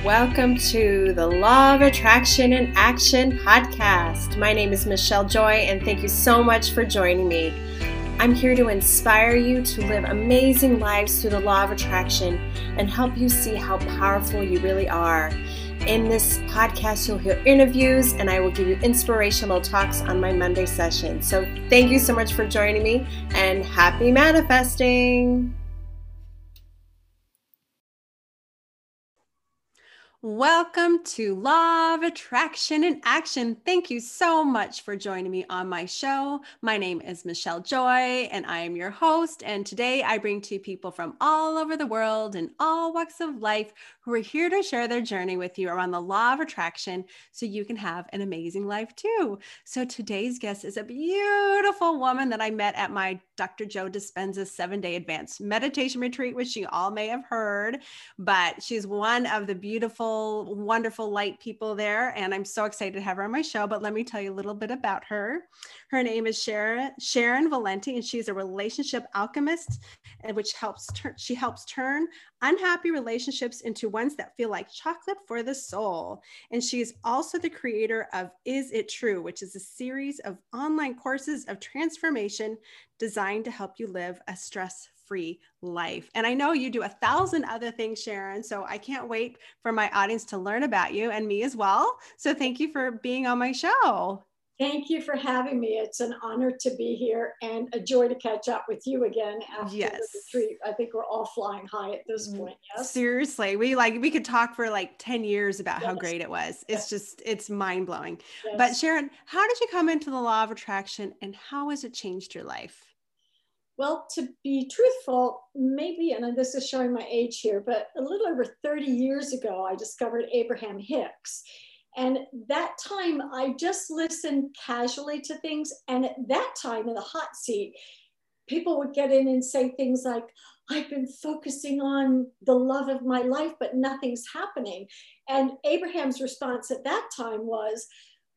Welcome to the Law of Attraction in Action podcast. My name is Michelle Joy, and thank you so much for joining me. I'm here to inspire you to live amazing lives through the law of attraction and help you see how powerful you really are. In this podcast, you'll hear interviews, and I will give you inspirational talks on my Monday session. So thank you so much for joining me, and happy manifesting. Welcome to Law of Attraction in Action. Thank you so much for joining me on my show. My name is Michelle Joy, and I am your host. And today I bring to you people from all over the world and all walks of life who are here to share their journey with you around the law of attraction so you can have an amazing life too. So today's guest is a beautiful woman that I met at my Dr. Joe Dispenza 7-day advanced meditation retreat, which you all may have heard, but she's one of the beautiful, wonderful light people there. And I'm so excited to have her on my show, but let me tell you a little bit about her. Her name is Sharon Valenti, and she's a relationship alchemist, which she helps turn unhappy relationships into ones that feel like chocolate for the soul. And she is also the creator of Is It True, which is a series of online courses of transformation designed to help you live a stress-free life. And I know you do 1,000 other things, Sharon, so I can't wait for my audience to learn about you and me as well. So thank you for being on my show. Thank you for having me. It's an honor to be here and a joy to catch up with you again after the retreat. I think we're all flying high at this point. Yes. Seriously. We could talk for like 10 years about how great it was. It's mind blowing. Yes. But Sharon, how did you come into the law of attraction and how has it changed your life? Well, to be truthful, maybe, and this is showing my age here, but a little over 30 years ago, I discovered Abraham Hicks. And that time I just listened casually to things. And at that time in the hot seat, people would get in and say things like, I've been focusing on the love of my life, but nothing's happening. And Abraham's response at that time was,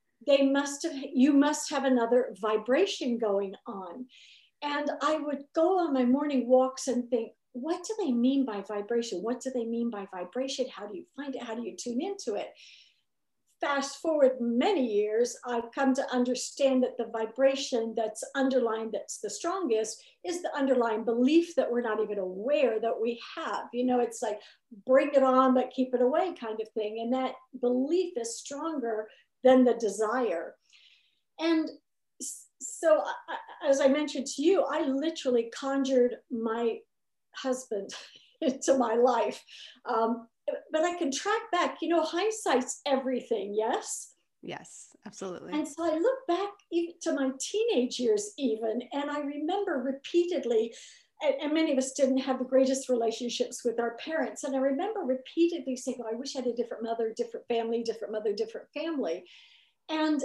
you must have another vibration going on. And I would go on my morning walks and think, what do they mean by vibration? What do they mean by vibration? How do you find it? How do you tune into it? Fast forward many years, I've come to understand that the vibration that's underlying, that's the strongest, is the underlying belief that we're not even aware that we have. You know, it's like bring it on, but keep it away kind of thing. And that belief is stronger than the desire. And so, as I mentioned to you, I literally conjured my husband into my life. But I can track back, you know, hindsight's everything, yes? Yes, absolutely. And so I look back even to my teenage years even, and I remember repeatedly, and many of us didn't have the greatest relationships with our parents. And I remember repeatedly saying, oh, I wish I had a different mother, different family, different mother, different family. And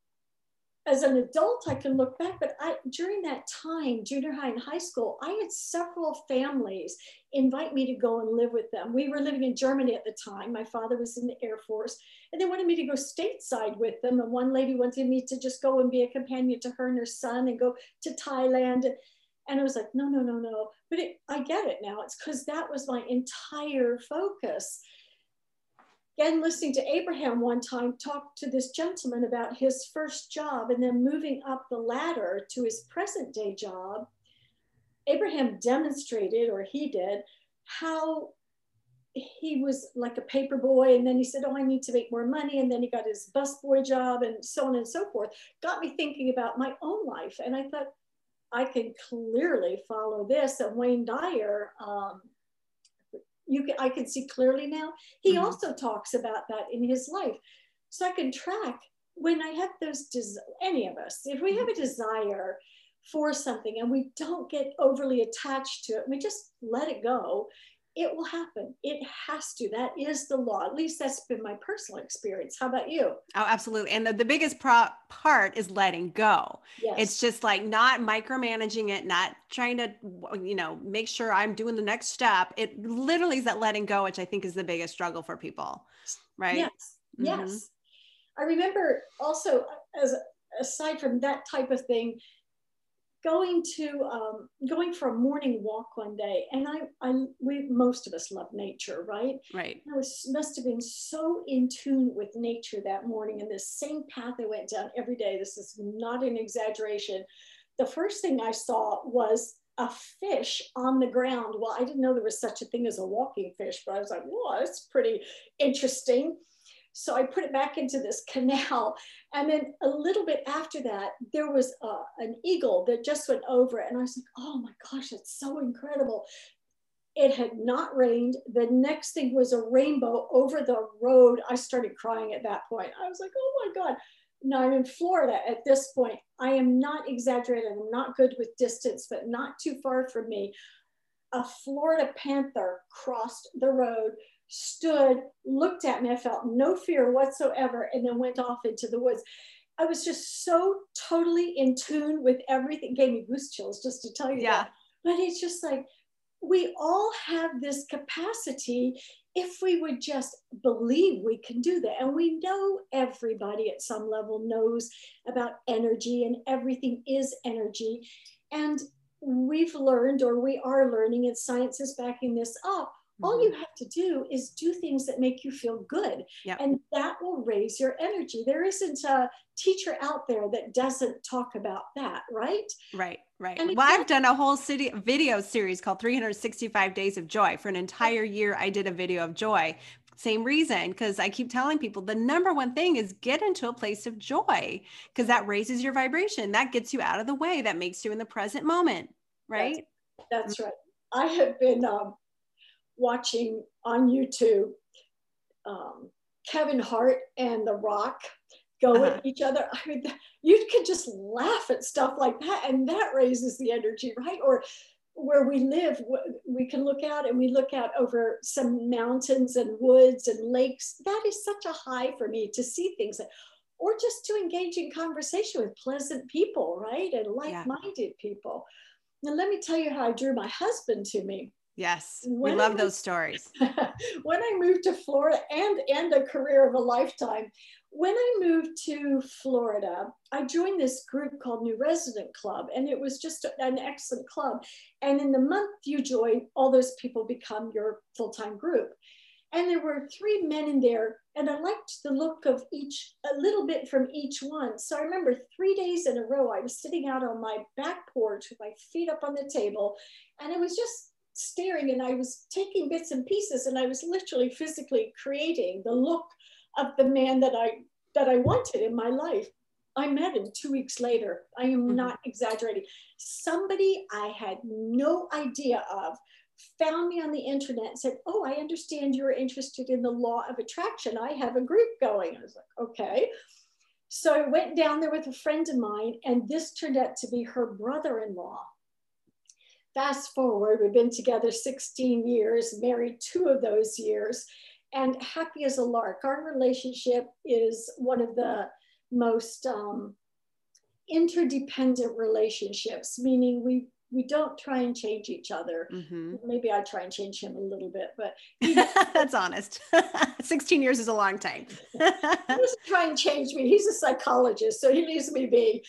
as an adult, I can look back, but during that time, junior high and high school, I had several families invite me to go and live with them. We were living in Germany at the time. My father was in the Air Force, and they wanted me to go stateside with them. And one lady wanted me to just go and be a companion to her and her son and go to Thailand. And I was like, no. But I get it now. It's because that was my entire focus. Again, listening to Abraham one time talk to this gentleman about his first job and then moving up the ladder to his present day job, Abraham demonstrated, or he did, how he was like a paper boy. And then he said, oh, I need to make more money. And then he got his busboy job and so on and so forth. Got me thinking about my own life. And I thought, I can clearly follow this. And Wayne Dyer, I can see clearly now. He also talks about that in his life. So I can track when I have those, any of us, if we have a desire for something and we don't get overly attached to it, we just let it go, it will happen. It has to. That is the law. At least that's been my personal experience. How about you? Oh, absolutely. And the biggest part is letting go. Yes. It's just like not micromanaging it, not trying to, make sure I'm doing the next step. It literally is that letting go, which I think is the biggest struggle for people. Right? Yes. Mm-hmm. Yes. I remember also, aside from that type of thing, going for a morning walk one day, and most of us love nature, right? Right. Must have been so in tune with nature that morning, and this same path I went down every day. This is not an exaggeration. The first thing I saw was a fish on the ground. Well, I didn't know there was such a thing as a walking fish, but I was like, whoa, that's pretty interesting. So I put it back into this canal. And then a little bit after that, there was an eagle that just went over it. And I was like, oh my gosh, it's so incredible. It had not rained. The next thing was a rainbow over the road. I started crying at that point. I was like, oh my God. Now I'm in Florida at this point. I am not exaggerating. I'm not good with distance, but not too far from me. A Florida panther crossed the road, stood, looked at me. I felt no fear whatsoever, and then went off into the woods. I was just so totally in tune with everything. It gave me goose chills just to tell you that. But it's just like, we all have this capacity if we would just believe we can do that. And we know everybody at some level knows about energy, and everything is energy. And we've learned, or we are learning, and science is backing this up. All you have to do is do things that make you feel good. Yep. And that will raise your energy. There isn't a teacher out there that doesn't talk about that, right? Right, right. And well, I've done a whole video series called 365 Days of Joy. For an entire year, I did a video of joy. Same reason, because I keep telling people the number one thing is get into a place of joy, because that raises your vibration. That gets you out of the way. That makes you in the present moment, right? That's right. I have been watching on YouTube Kevin Hart and The Rock go at each other. I mean, you can just laugh at stuff like that, and that raises the energy, right? Or where we live, we can look out, and we look out over some mountains and woods and lakes. That is such a high for me to see things, or just to engage in conversation with pleasant people, right? And like-minded people. Now, let me tell you how I drew my husband to me. Yes, we love those stories. When I moved to Florida, and a career of a lifetime, when I moved to Florida, I joined this group called New Resident Club, and it was just an excellent club. And in the month you join, all those people become your full-time group. And there were 3 men in there, and I liked the look of each, a little bit from each one. So I remember 3 days in a row, I was sitting out on my back porch with my feet up on the table, and I was just staring, and I was taking bits and pieces, and I was literally physically creating the look of the man that I wanted in my life. I met him 2 weeks later. I am not exaggerating. Somebody I had no idea of found me on the internet and said, oh, I understand you're interested in the law of attraction. I have a group going. I was like, okay. So I went down there with a friend of mine, and this turned out to be her brother-in-law. Fast forward, we've been together 16 years, married 2 of those years, and happy as a lark. Our relationship is one of the most interdependent relationships, meaning we don't try and change each other. Maybe I try and change him a little bit, but that's honest. 16 years is a long time. He doesn't try and change me. He's a psychologist, so he leaves me be.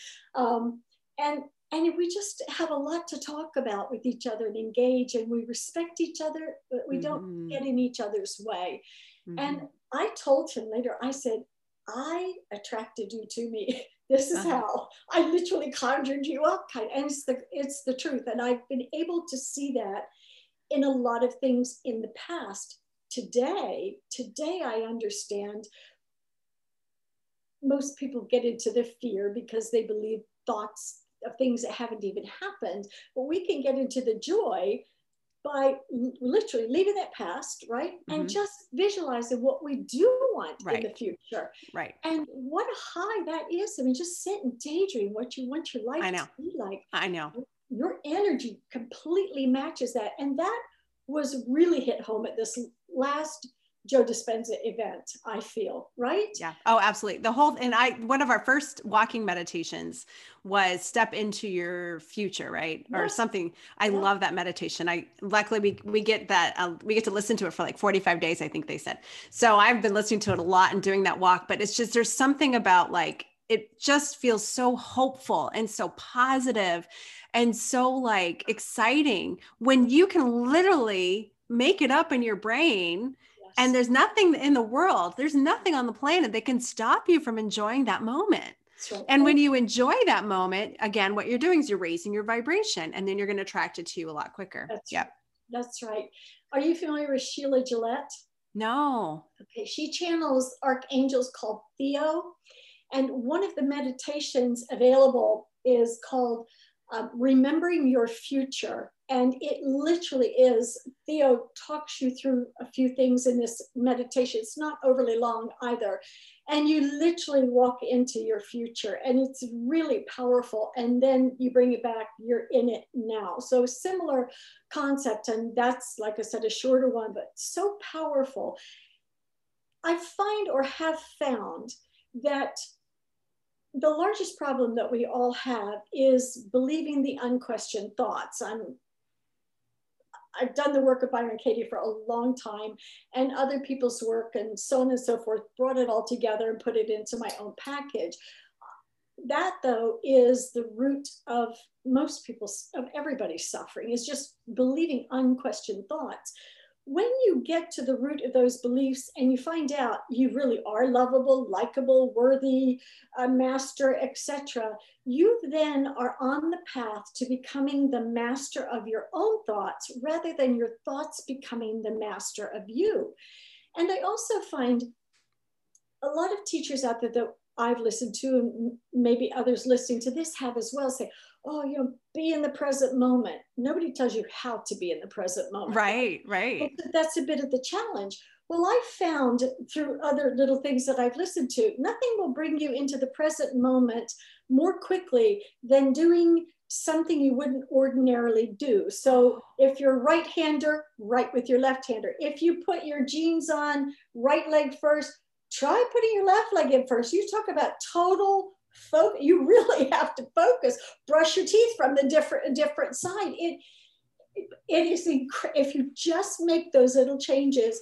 And we just have a lot to talk about with each other and engage, and we respect each other, but we don't get in each other's way. And I told him later, I said, I attracted you to me. This is how I literally conjured you up. And it's the truth. And I've been able to see that in a lot of things in the past. Today I understand most people get into the fear because they believe thoughts of things that haven't even happened, but we can get into the joy by literally leaving that past, right? And just visualizing what we do want in the future. Right. And what a high that is. I mean, just sit and daydream what you want your life to be like. I know. Your energy completely matches that. And that was really hit home at this last Joe Dispenza event, I feel, right? Yeah. Oh, absolutely. One of our first walking meditations was step into your future, right? Or something. I love that meditation. Luckily we get that, we get to listen to it for like 45 days, I think they said. So I've been listening to it a lot and doing that walk, but it's just, there's something about like, it just feels so hopeful and so positive. and so like exciting when you can literally make it up in your brain. Yes. And there's nothing in the world, there's nothing on the planet that can stop you from enjoying that moment. Right. And when you enjoy that moment, again, what you're doing is you're raising your vibration, and then you're going to attract it to you a lot quicker. Right. That's right. Are you familiar with Sheila Gillette? No. Okay. She channels archangels called Theo. And one of the meditations available is called Remembering Your Future. And it literally is, Theo talks you through a few things in this meditation. It's not overly long either. And you literally walk into your future, and it's really powerful. And then you bring it back, you're in it now. So similar concept. And that's, like I said, a shorter one, but so powerful. I find, or have found, that the largest problem that we all have is believing the unquestioned thoughts. I've done the work of Byron Katie for a long time, and other people's work and so on and so forth, brought it all together and put it into my own package. That, though, is the root of most people's, of everybody's suffering, is just believing unquestioned thoughts. When you get to the root of those beliefs and you find out you really are lovable, likable, worthy, a master, etc., you then are on the path to becoming the master of your own thoughts, rather than your thoughts becoming the master of you. And I also find a lot of teachers out there that I've listened to, and maybe others listening to this have as well, say, oh, be in the present moment. Nobody tells you how to be in the present moment. Right. That's a bit of the challenge. Well, I found through other little things that I've listened to, nothing will bring you into the present moment more quickly than doing something you wouldn't ordinarily do. So if you're right-hander, write with your left-hander. If you put your jeans on, right leg first, try putting your left leg in first. You talk about total focus. You really have to focus. Brush your teeth from the different side. It is if you just make those little changes,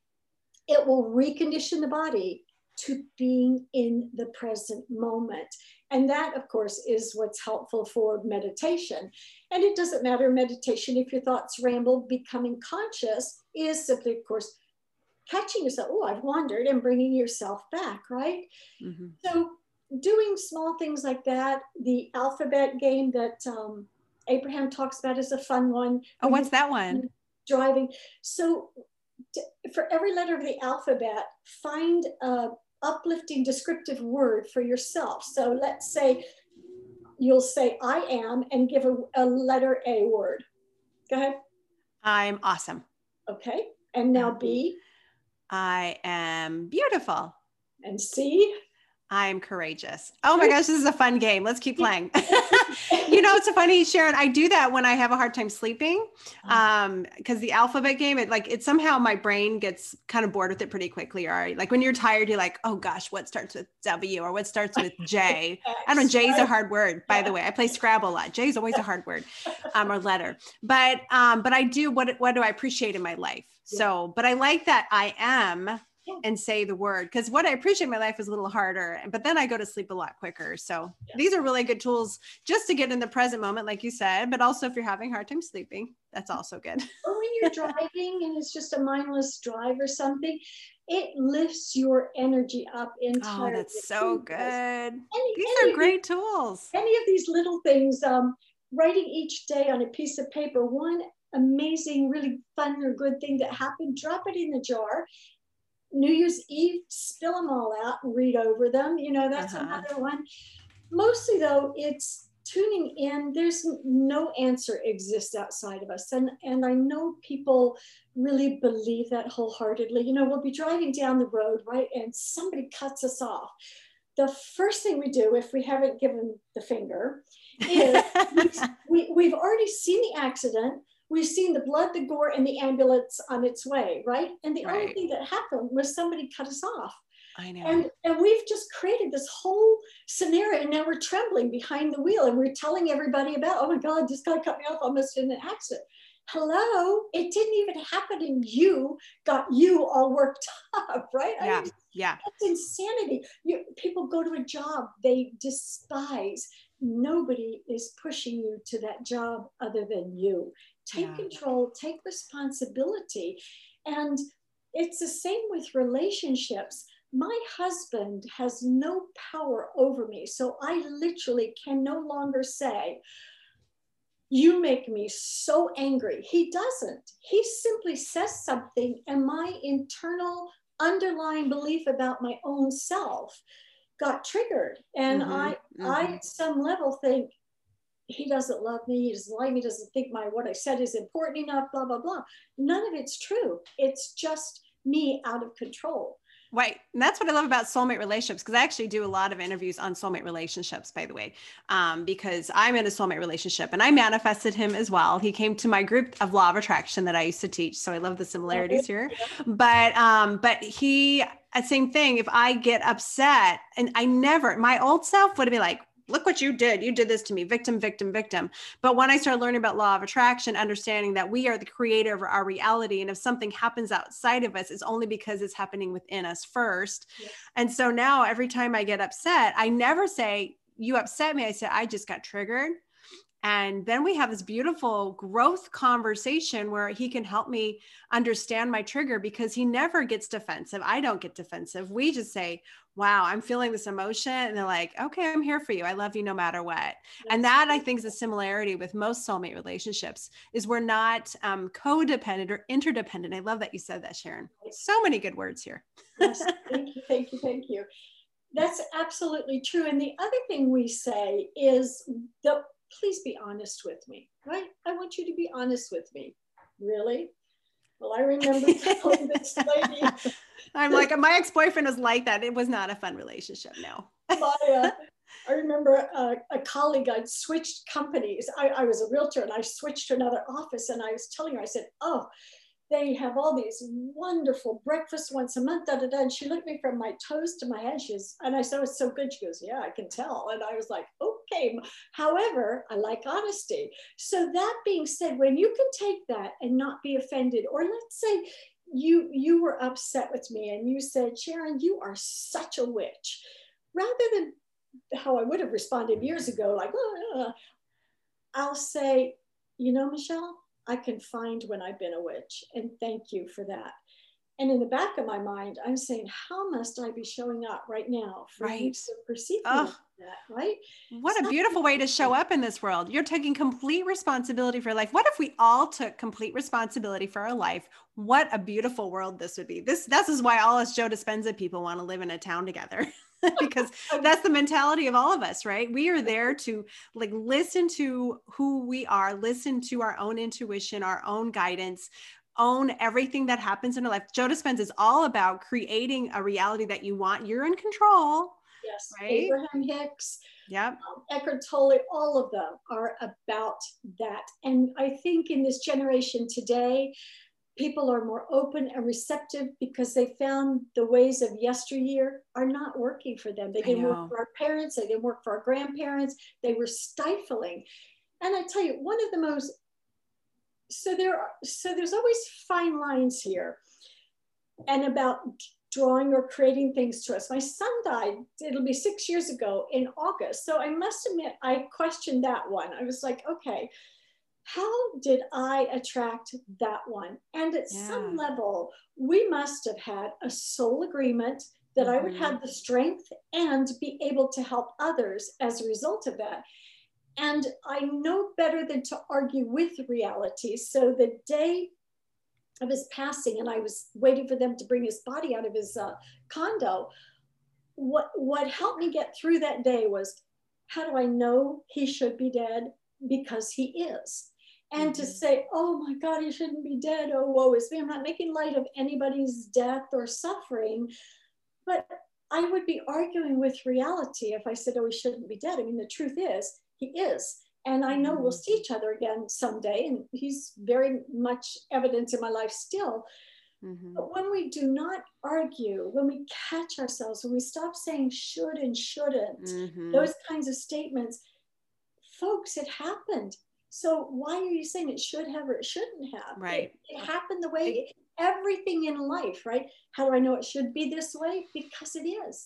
it will recondition the body to being in the present moment. And that, of course, is what's helpful for meditation. And it doesn't matter, meditation, if your thoughts ramble, becoming conscious is simply, of course, catching yourself. Oh, I've wandered, and bringing yourself back, right? Mm-hmm. So doing small things like that, the alphabet game that Abraham talks about is a fun one. Oh, what's that one? Driving. So for every letter of the alphabet, find a uplifting descriptive word for yourself. So let's say you'll say I am, and give a letter A word. Go ahead. I'm awesome. Okay. And now B. I am beautiful. And C. I'm courageous. Oh my gosh, this is a fun game. Let's keep playing. It's so funny, Sharon. I do that when I have a hard time sleeping. Because the alphabet game, it somehow my brain gets kind of bored with it pretty quickly. Or like when you're tired, you're like, oh gosh, what starts with W or what starts with J? I don't know. J is a hard word, by the way. I play Scrabble a lot. J is always a hard word, or letter. But I do, what do I appreciate in my life? So, but I like that I am, and say the word, because what I appreciate in my life is a little harder, but then I go to sleep a lot quicker. So these are really good tools just to get in the present moment, like you said, but also if you're having a hard time sleeping, that's also good. Or when you're driving and it's just a mindless drive or something, it lifts your energy up entirely. Oh, that's so good. These are great tools. Any of these little things, writing each day on a piece of paper, one amazing, really fun or good thing that happened, drop it in the jar. New Year's Eve, spill them all out and read over them. That's another one. Mostly, though, it's tuning in. There's no answer exists outside of us. And I know people really believe that wholeheartedly. We'll be driving down the road, right? And somebody cuts us off. The first thing we do, if we haven't given the finger, is we've already seen the accident. We've seen the blood, the gore, and the ambulance on its way, right? And the only thing that happened was somebody cut us off. I know. And we've just created this whole scenario. And now we're trembling behind the wheel, and we're telling everybody about, oh my God, this guy cut me off, almost in an accident. Hello, it didn't even happen, and you got you all worked up, right? Yeah. That's insanity. People go to a job they despise. nobody is pushing you to that job other than you. Take control, take responsibility. And it's the same with relationships. My husband has no power over me. So I literally can no longer say, you make me so angry. He doesn't. He simply says something, and my internal underlying belief about my own self got triggered. And I at some level think, he doesn't love me, he doesn't like me, doesn't think what I said is important enough, blah, blah, blah. None of it's true. It's just me out of control. Right. And that's what I love about soulmate relationships, because I actually do a lot of interviews on soulmate relationships, by the way, because I'm in a soulmate relationship and I manifested him as well. He came to my group of Law of Attraction that I used to teach. So I love the similarities here. But he, same thing. If I get upset, and my old self would be like, look what you did. You did this to me, victim, victim, victim. But when I started learning about Law of Attraction, understanding that we are the creator of our reality, and if something happens outside of us, it's only because it's happening within us first. Yes. And so now every time I get upset, I never say, you upset me. I say, I just got triggered. And then we have this beautiful growth conversation where he can help me understand my trigger, because he never gets defensive. I don't get defensive. We just say, wow, I'm feeling this emotion. And they're like, okay, I'm here for you. I love you no matter what. Yes. And that, I think, is a similarity with most soulmate relationships, is we're not codependent or interdependent. I love that you said that, Sharon. So many good words here. Yes, thank you, thank you, thank you. That's absolutely true. And the other thing we say is, please be honest with me, right? I want you to be honest with me. Really? Well, I remember telling this lady. I'm like, my ex-boyfriend was like that. It was not a fun relationship, no. I remember a colleague, I'd switched companies. I was a realtor and I switched to another office, and I was telling her, I said, oh, they have all these wonderful breakfasts once a month, da, da, da. And she looked at me from my toes to my head. And I said, oh, it's so good. She goes, yeah, I can tell. And I was like, okay. However, I like honesty. So that being said, when you can take that and not be offended, or let's say you were upset with me and you said, Sharon, you are such a witch, rather than how I would have responded years ago, like, I'll say, you know, Michelle, I can find when I've been a witch, and thank you for that. And in the back of my mind, I'm saying, how must I be showing up right now for you to perceive me like that, right? What a beautiful way to show up in this world. You're taking complete responsibility for your life. What if we all took complete responsibility for our life? What a beautiful world this would be. This is why all us Joe Dispenza people want to live in a town together. Because that's the mentality of all of us, right? We are there to like listen to who we are, listen to our own intuition, our own guidance, own everything that happens in our life. Joe Dispenza is all about creating a reality that you want. You're in control. Yes. Right? Abraham Hicks, yep. Eckhart Tolle, all of them are about that. And I think in this generation today, people are more open and receptive because they found the ways of yesteryear are not working for them. They didn't work for our parents. They didn't work for our grandparents. They were stifling. And I tell you, one of the most, so there's always fine lines here, and about drawing or creating things to us. My son died, it'll be 6 years ago in August. So I must admit, I questioned that one. I was like, okay, how did I attract that one? And at some level, we must have had a soul agreement that I would have the strength and be able to help others as a result of that. And I know better than to argue with reality. So the day of his passing, and I was waiting for them to bring his body out of his condo, what helped me get through that day was, how do I know he should be dead? Because he is. And to say, oh my God, he shouldn't be dead. Oh, woe is me. I'm not making light of anybody's death or suffering, but I would be arguing with reality if I said, oh, he shouldn't be dead. I mean, the truth is, he is. And I know we'll see each other again someday. And he's very much evidence in my life still. But when we do not argue, when we catch ourselves, when we stop saying should and shouldn't, those kinds of statements, folks, it happened. So why are you saying it should have or it shouldn't have? Right. It happened the way everything in life, right? How do I know it should be this way? Because it is.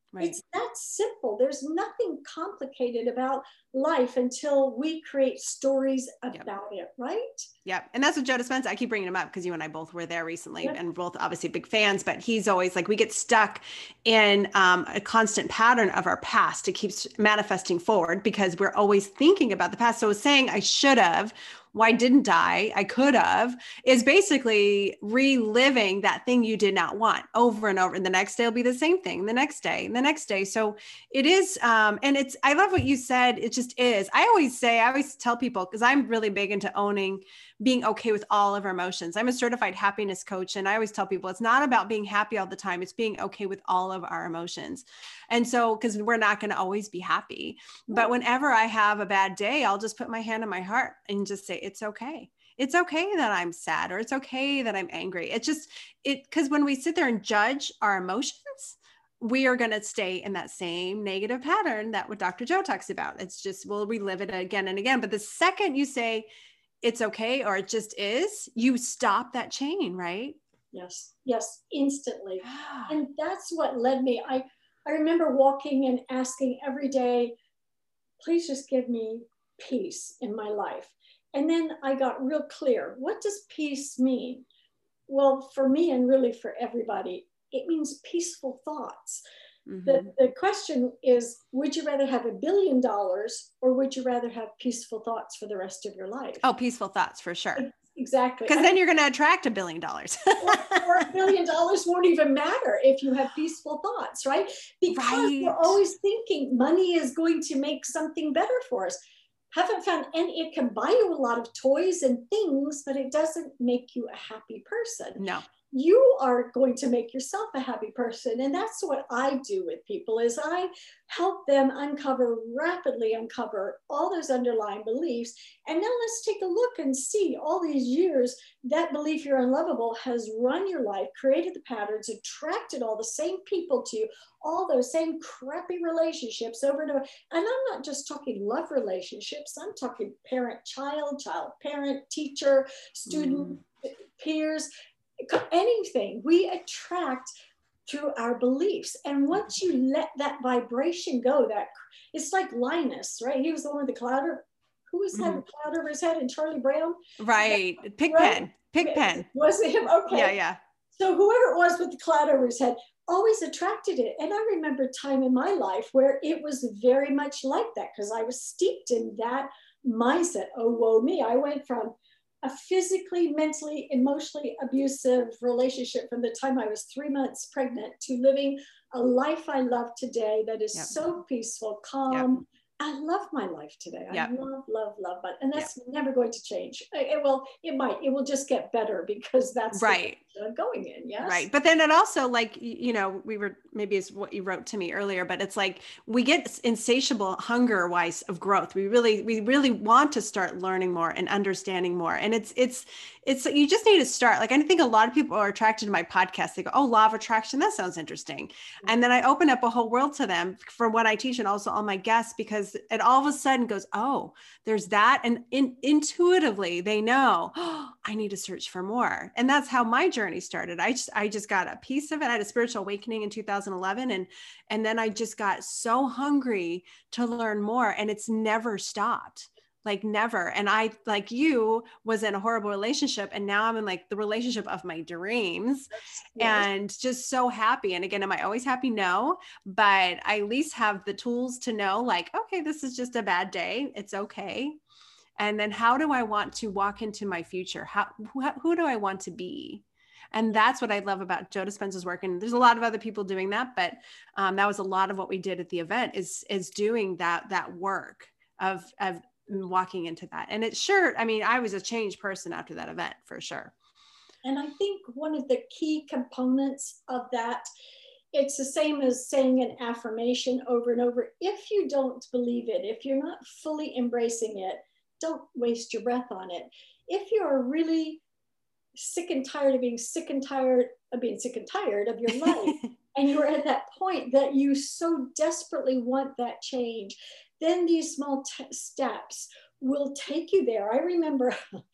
Right. It's that simple. There's nothing complicated about life until we create stories about it, right? Yep. And that's what Joe Dispenza, I keep bringing him up because you and I both were there recently Yep. and both obviously big fans, but he's always like, we get stuck in a constant pattern of our past. It keeps manifesting forward because we're always thinking about the past. So saying I should have, why didn't I could have, is basically reliving that thing you did not want over and over. And the next day will be the same thing, the next day, and the next day. So it is, and it's, I love what you said. It just is. I always tell people, because I'm really big into owning, being okay with all of our emotions. I'm a certified happiness coach. And I always tell people it's not about being happy all the time. It's being okay with all of our emotions. And so, because we're not going to always be happy, but whenever I have a bad day, I'll just put my hand on my heart and just say, it's okay. It's okay that I'm sad, or it's okay that I'm angry. It's just, because when we sit there and judge our emotions, we are going to stay in that same negative pattern that what Dr. Joe talks about. It's just, we'll relive it again and again. But the second you say it's okay, or it just is, you stop that chain, right? Yes, yes, instantly. And that's what led me. I remember walking and asking every day, please just give me peace in my life. And then I got real clear. What does peace mean? Well, for me and really for everybody, it means peaceful thoughts. Mm-hmm. The question is, would you rather have $1 billion or would you rather have peaceful thoughts for the rest of your life? Oh, peaceful thoughts for sure. Exactly. Because then you're going to attract $1 billion. or $1 billion won't even matter if you have peaceful thoughts, right? Because we're always thinking money is going to make something better for us. Haven't found, and it can buy you a lot of toys and things, but it doesn't make you a happy person. No. You are going to make yourself a happy person. And that's what I do with people, is I help them rapidly uncover all those underlying beliefs. And now let's take a look and see all these years that belief you're unlovable has run your life, created the patterns, attracted all the same people to you, all those same crappy relationships over and over. And I'm not just talking love relationships. I'm talking parent-child, child-parent, teacher, student, peers, anything. We attract through our beliefs. And once you let that vibration go, that it's like Linus, right? He was the one with the cloud. Who was having cloud over his head? And Charlie Brown? Right. Pigpen. Was it him? Okay. Yeah. So whoever it was with the cloud over his head always attracted it. And I remember a time in my life where it was very much like that, because I was steeped in that mindset. Oh, woe me. I went from a physically, mentally, emotionally abusive relationship from the time I was 3 months pregnant to living a life I love today that is so peaceful, calm. I love my life today. I love, and that's never going to change. It will just get better, because that's right. I'm going in. Yes. Right. But then it also, like, maybe it's what you wrote to me earlier, but it's like, we get insatiable hunger wise of growth. We really want to start learning more and understanding more. And it's you just need to start. Like, I think a lot of people are attracted to my podcast. They go, oh, law of attraction. That sounds interesting. And then I open up a whole world to them for what I teach, and also all my guests, because it all of a sudden goes, oh, there's that. And intuitively they know, oh, I need to search for more. And that's how my journey started. I just got a piece of it. I had a spiritual awakening in 2011. And then I just got so hungry to learn more, and it's never stopped. Like, never. And I, like you, was in a horrible relationship, and now I'm in like the relationship of my dreams. And just so happy. And again, am I always happy? No, but I at least have the tools to know, like, okay, this is just a bad day. It's okay. And then how do I want to walk into my future? Who do I want to be? And that's what I love about Joe Dispenza's work. And there's a lot of other people doing that, but that was a lot of what we did at the event, is doing that work of walking into that. And it's sure, I mean, I was a changed person after that event, for sure. And I think one of the key components of that, it's the same as saying an affirmation over and over. If you don't believe it, if you're not fully embracing it, don't waste your breath on it. If you're really sick and tired of being sick and tired of being sick and tired of your life, and you're at that point that you so desperately want that change, then these small steps will take you there. I remember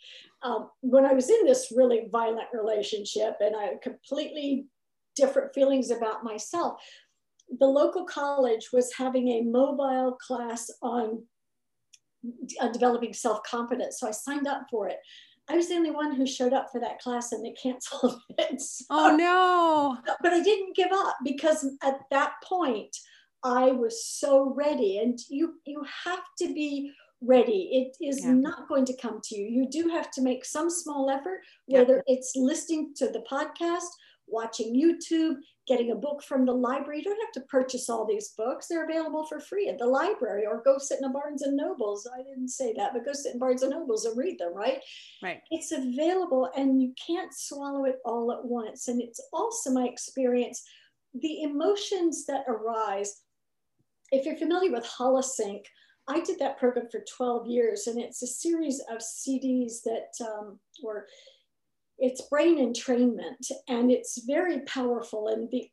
when I was in this really violent relationship, and I had completely different feelings about myself, the local college was having a mobile class on developing self-confidence. So I signed up for it. I was the only one who showed up for that class and they canceled it. So, Oh no. but I didn't give up because at that point I was so ready. And you have to be ready. It is not going to come to you. You do have to make some small effort, whether it's listening to the podcast, watching YouTube, getting a book from the library. You don't have to purchase all these books. They're available for free at the library, or go sit in a Barnes and Nobles. I didn't say that, but go sit in Barnes and Nobles and read them, right? Right. It's available and you can't swallow it all at once. And it's also my experience, the emotions that arise. If you're familiar with Holosync, I did that program for 12 years, and it's a series of CDs that were, it's brain entrainment, and it's very powerful. And the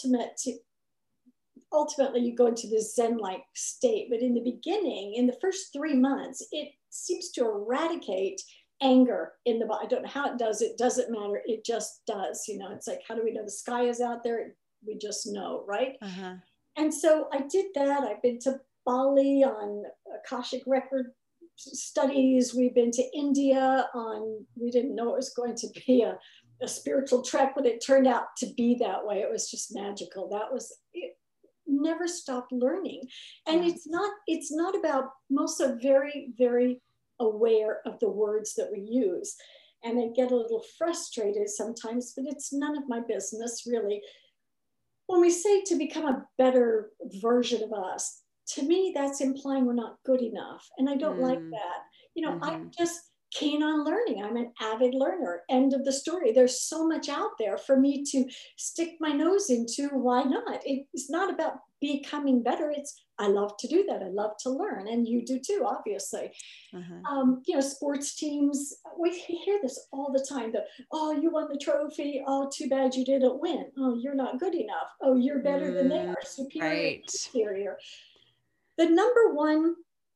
ultimately you go into this Zen-like state. But in the beginning, in the first 3 months, it seems to eradicate anger in the body. I don't know how it does. It doesn't matter. It just does. You know, it's like, how do we know the sky is out there? We just know, right? Uh-huh. And so I did that. I've been to Bali on Akashic record studies. We've been to India on, we didn't know it was going to be a spiritual trek, but it turned out to be that way. It was just magical. That was, it never stopped learning. And it's not about, most are very, very aware of the words that we use. And I get a little frustrated sometimes, but it's none of my business really. When we say to become a better version of us, to me, that's implying we're not good enough. And I don't like that. You know, I'm just keen on learning. I'm an avid learner. End of the story. There's so much out there for me to stick my nose into. Why not? It's not about becoming better. It's, I love to do that. I love to learn. And you do too, obviously. You know, sports teams, we hear this all the time. Oh, you won the trophy. Oh, too bad you didn't win. Oh, you're not good enough. Oh, you're better than they are. Superior, inferior. The number one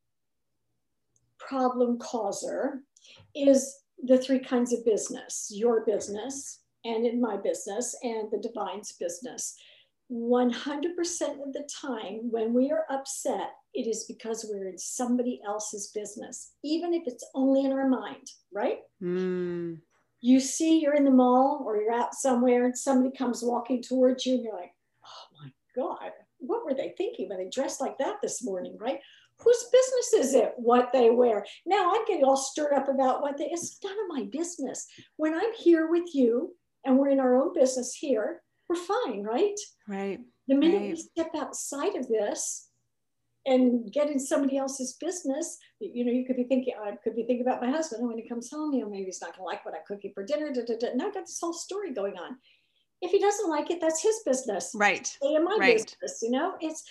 problem causer is the three kinds of business: your business, and in my business, and the divine's business. 100% of the time when we are upset, it is because we're in somebody else's business, even if it's only in our mind, right? You see, you're in the mall or you're out somewhere and somebody comes walking towards you and you're like, oh my God, what were they thinking when they dressed like that this morning, right? Whose business is it what they wear? Now I'm getting all stirred up about what they, it's none of my business. When I'm here with you and we're in our own business here, we're fine, right? Right. The minute we step outside of this and get in somebody else's business, you know, you could be thinking, I could be thinking about my husband, when he comes home, you know, maybe he's not gonna like what I'm cooking for dinner. Now I've got this whole story going on. If he doesn't like it, that's his business. Right. Stay in my business, you know? It's,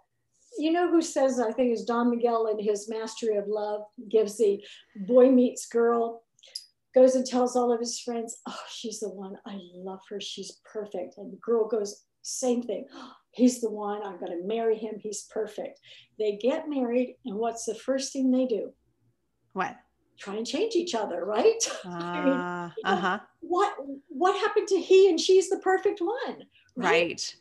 you know who says, I think it's Don Miguel in his Mastery of Love, gives the boy meets girl, goes and tells all of his friends, oh, she's the one, I love her, she's perfect. And the girl goes, same thing, oh, he's the one, I'm gonna marry him, he's perfect. They get married, and what's the first thing they do? What? Try and change each other, right? I mean, you know, what happened to he and she's the perfect one? Right.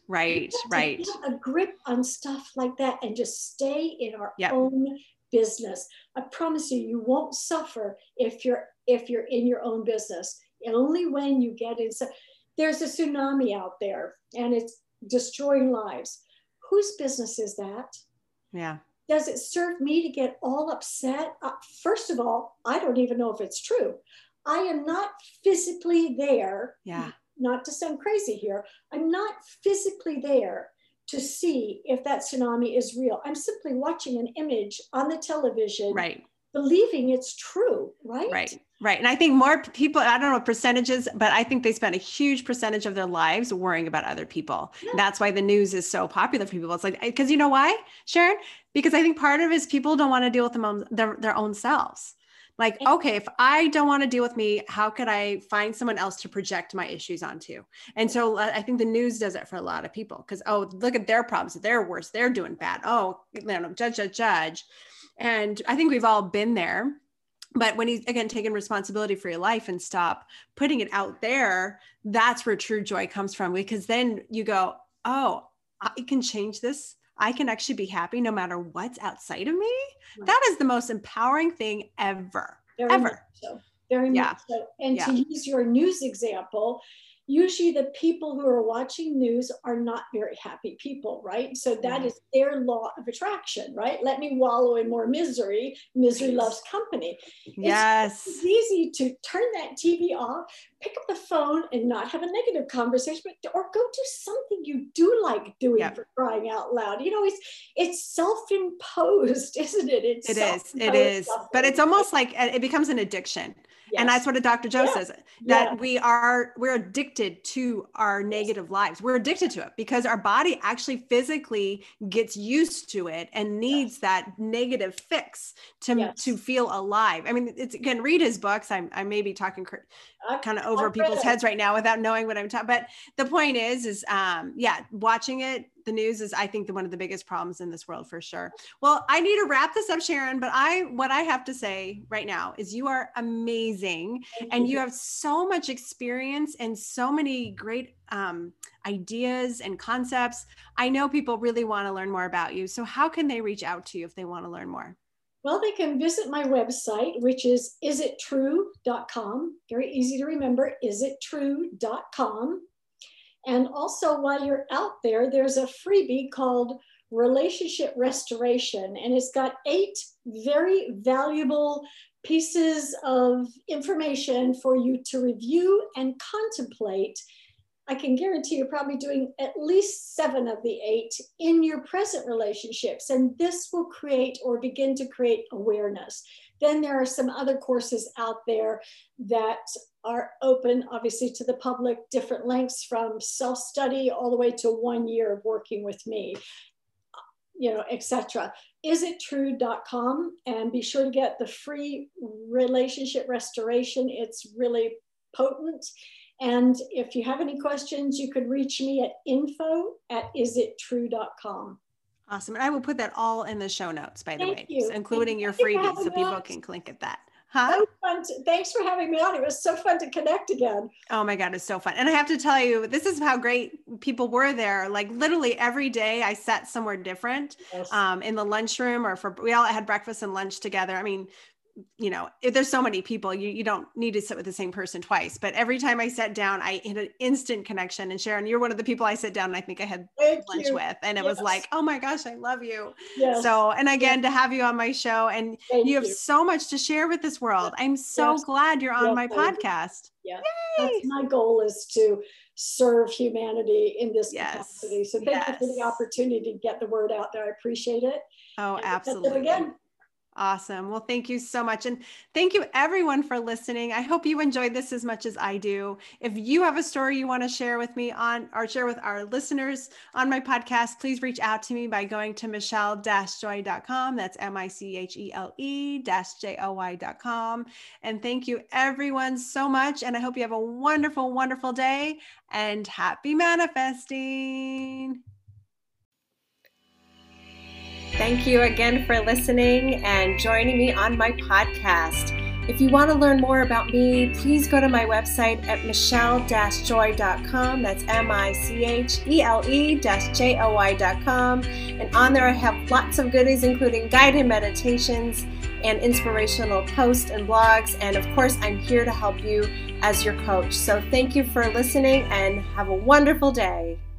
Get a grip on stuff like that and just stay in our own business. I promise you, you won't suffer if you're in your own business. Only when you get inside. There's a tsunami out there and it's destroying lives. Whose business is that? Yeah. Does it serve me to get all upset? First of all, I don't even know if it's true. I am not physically there. Yeah. Not to sound crazy here. I'm not physically there to see if that tsunami is real. I'm simply watching an image on the television, believing it's true, right? Right. And I think more people, I don't know percentages, but I think they spend a huge percentage of their lives worrying about other people. Yeah. That's why the news is so popular for people. It's like, because you know why, Sharon? Because I think part of it is people don't want to deal with their own selves. Like, okay, if I don't want to deal with me, how could I find someone else to project my issues onto? And so I think the news does it for a lot of people because, oh, look at their problems. They're worse. They're doing bad. Oh, you know, judge. And I think we've all been there. But when he's, again, taking responsibility for your life and stop putting it out there, that's where true joy comes from. Because then you go, oh, I can change this. I can actually be happy no matter what's outside of me. Right. That is the most empowering thing ever. Very ever. much so. Very much so. And to use your news example, usually the people who are watching news are not very happy people, right? So that is their law of attraction, right? Let me wallow in more misery. Misery loves company. Yes. It's easy to turn that TV off, pick up the phone and not have a negative conversation, or go do something you do like doing, for crying out loud. You know, it's self-imposed, isn't it? It is. But it's almost like it becomes an addiction. Yes. And that's what Dr. Joe says, that we're addicted to our negative lives. We're addicted to it because our body actually physically gets used to it and needs that negative fix to feel alive. I mean, it's, again, read his books. I may be talking kind of over people's heads right now without knowing what I'm talking. But the point is watching it. The news is, I think, one of the biggest problems in this world, for sure. Well, I need to wrap this up, Sharon, but what I have to say right now is you are amazing. And you have so much experience and so many great ideas and concepts. I know people really want to learn more about you. So how can they reach out to you if they want to learn more? Well, they can visit my website, which is isittrue.com. Very easy to remember, isittrue.com. And also, while you're out there, there's a freebie called Relationship Restoration, and it's got 8 very valuable pieces of information for you to review and contemplate. I can guarantee you're probably doing at least 7 of the 8 in your present relationships, and this will create or begin to create awareness. Then there are some other courses out there that are open, obviously, to the public, different lengths from self-study all the way to 1 year of working with me, etc. Isittrue.com, and be sure to get the free relationship restoration. It's really potent. And if you have any questions, you could reach me at info@isittrue.com. Awesome. And I will put that all in the show notes, by the way, including your freebies, so people can click at that. Huh? Thanks for having me on. It was so fun to connect again. Oh my God, it's so fun. And I have to tell you, this is how great people were there. Like literally every day I sat somewhere different, in the lunchroom, or we all had breakfast and lunch together. I mean, if there's so many people, you don't need to sit with the same person twice. But every time I sat down, I had an instant connection. And Sharon, you're one of the people I sit down and I think I had lunch with. And it was like, oh my gosh, I love you. Yes. So, and again, to have you on my show, and you have so much to share with this world. I'm so glad you're on my podcast. Yeah. That's my goal, is to serve humanity in this capacity. So thank you for the opportunity to get the word out there. I appreciate it. Oh, absolutely. Again. Awesome. Well, thank you so much. And thank you everyone for listening. I hope you enjoyed this as much as I do. If you have a story you want to share with me or share with our listeners on my podcast, please reach out to me by going to michelle-joy.com. That's MICHELE-JOY.com. And thank you everyone so much. And I hope you have a wonderful, wonderful day, and happy manifesting. Thank you again for listening and joining me on my podcast. If you want to learn more about me, please go to my website at michelle-joy.com. That's MICHELE-JOY.com. And on there I have lots of goodies, including guided meditations and inspirational posts and blogs. And of course, I'm here to help you as your coach. So thank you for listening and have a wonderful day.